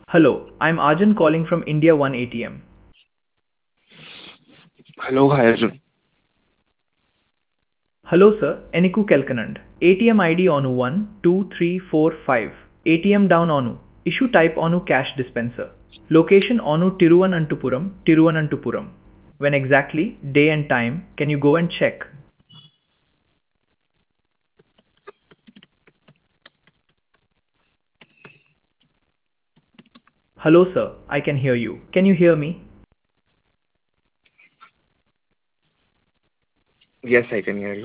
Hello, I'm Arjun calling from India One ATM. Hello, hi Arjun. Hello sir, Eniku Kelkanand. ATM ID onu 12345. ATM down onu. Issue type onu cash dispenser. Location onu Tiruvananthapuram, Tiruvananthapuram. When exactly, day and time, can you go and check? Hello sir, I can hear you. Can you hear me? Yes, I can hear you.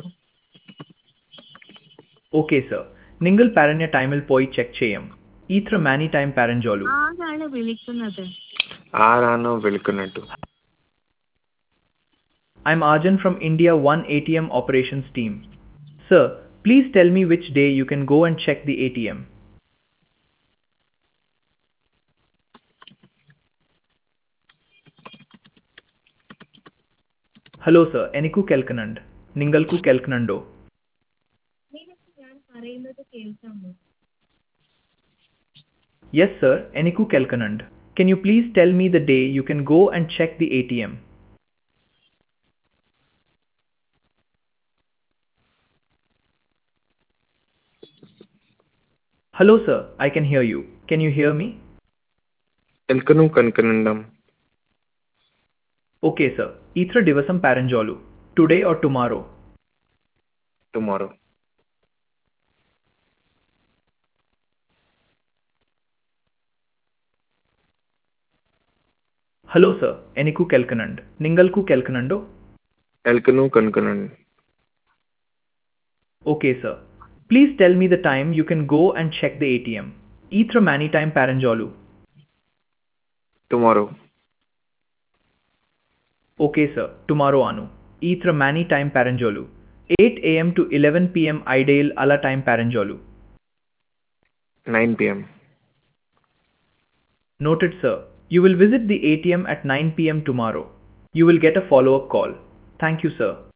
Okay sir. Ningal paranya timel poi check cheyam. Itra many time paranjolu. ആരാണ് വിളിക്കുന്നത്? ആരാണ് വിളിക്കുന്നത്? I'm Arjun from India One ATM operations team. Sir, please tell me which day you can go and check the ATM. Hello sir, Eniku Kelkanand. Ningalku Kelkanando. നിനക്ക് ഞാൻ പറയുന്നത് കേൾക്കാമോ? Yes sir, Eniku Kelkanand. Can you please tell me the day you can go and check the ATM? Hello sir, I can hear you. Can you hear me? Elkanu Kankanandam. Okay sir. Itra divasam paranjolu. Today or tomorrow? Tomorrow. Hello sir, Eniku Kelkanand. Ningalku Kelkanando. Elkanu Kankanand. Okay sir. Please tell me the time you can go and check the ATM. Itra many time paranjolu. Tomorrow. Okay sir, tomorrow anu. Itra many time paranjolu. 8 am to 11 pm ideal ala time paranjolu. 9 p.m. Noted sir. You will visit the ATM at 9 pm tomorrow. You will get a follow-up call. Thank you sir.